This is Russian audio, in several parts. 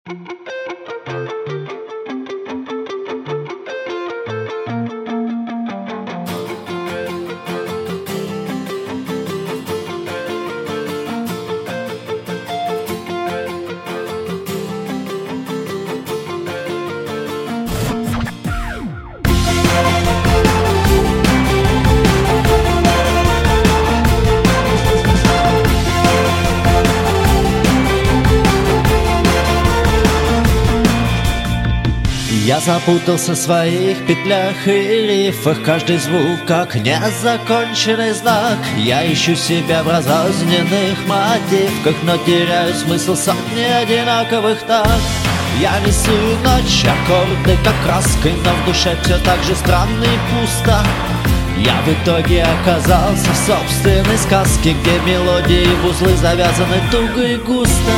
Я запутался в своих петлях и рифах. Каждый звук как незаконченный знак. Я ищу себя в разрозненных мотивках, но теряю смысл сотни одинаковых так. Я рисую ночь, аккорды как краской, но в душе все так же странно и пусто. Я в итоге оказался в собственной сказке, где мелодии и узлы завязаны туго и густо.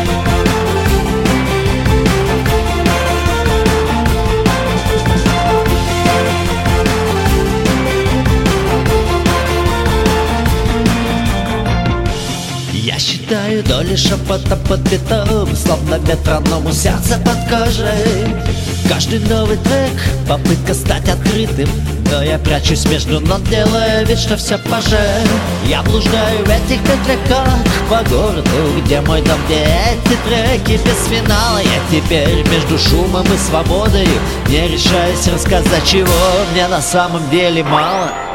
Я считаю доли шепота под битом, словно метроному сердце под кожей. Каждый новый трек — попытка стать открытым, но я прячусь между нот, делая вид, что все поже. Я блуждаю в этих петлях как по городу, где мой дом, где эти треки без финала. Я теперь между шумом и свободой, не решаюсь рассказать, чего мне на самом деле мало.